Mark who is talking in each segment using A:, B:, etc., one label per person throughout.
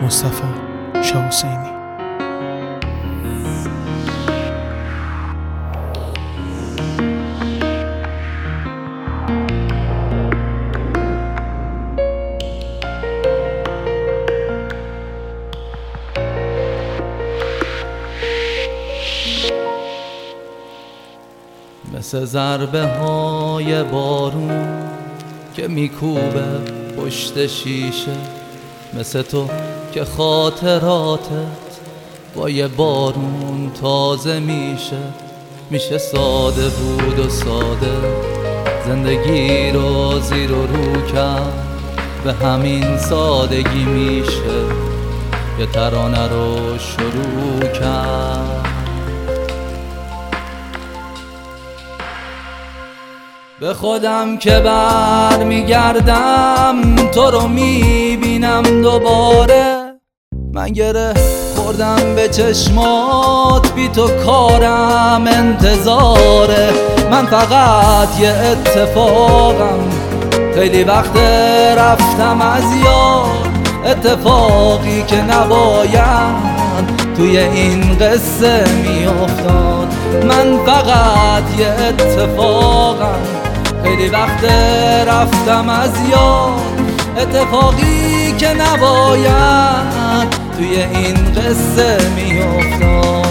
A: مصطفی شاه حسینی.
B: مثل ضربه های بارون که میکوبه پشت شیشه، مثل تو که خاطراتت با یه بارون تازه میشه ساده بود و ساده زندگی رو زیر و رو کرد، به همین سادگی میشه یه ترانه رو شروع کرد. به خودم که بر میگردم تو رو میبینم دوباره، من گره خوردم به چشمات، بی تو کارم انتظاره. من فقط یه اتفاقم، خیلی وقت رفتم از یاد، اتفاقی که نباید توی این قصه میافتاد. من فقط یه اتفاقم، خیلی وقت رفتم از یاد، اتفاقی که نباید توی این قصه میافتاد.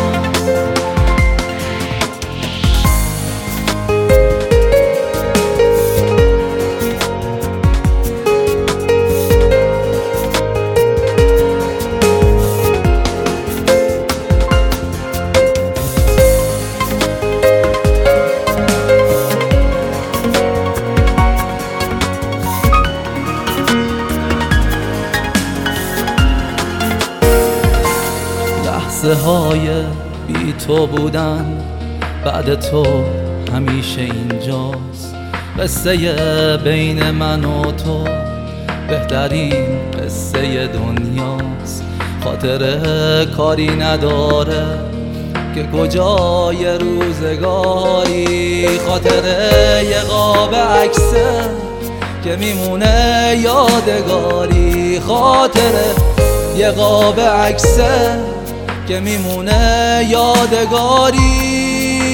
B: لحظه های بی تو بودن بعد تو همیشه اینجاست، قصه بین من و تو بهترین قصه دنیاست. خاطره کاری نداره که کجای روزگاری، خاطره یه قاب عکسه که میمونه یادگاری، خاطره یه قاب عکسه که میمونه یادگاری.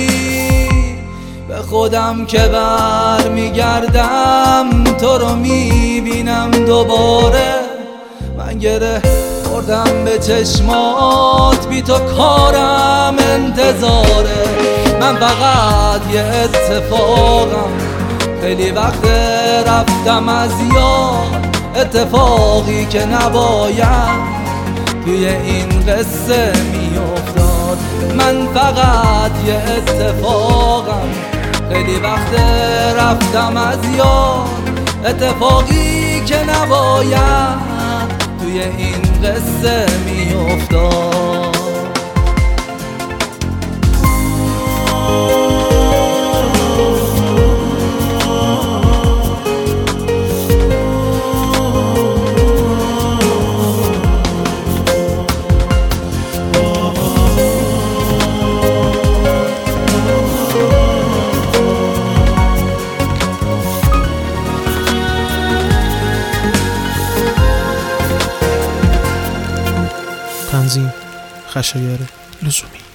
B: به خودم که بر میگردم تو رو میبینم دوباره، من گره خوردم به چشمات، بی تو کارم انتظاره. من فقط یه اتفاقم، خیلی وقت رفتم از یاد، اتفاقی که نباید توی این قصه میافتاد. من فقط یه اتفاقم، خیلی وقت رفتم از یاد، اتفاقی که نباید توی این قصه میافتاد.
A: تنظیم خشایار لزومی.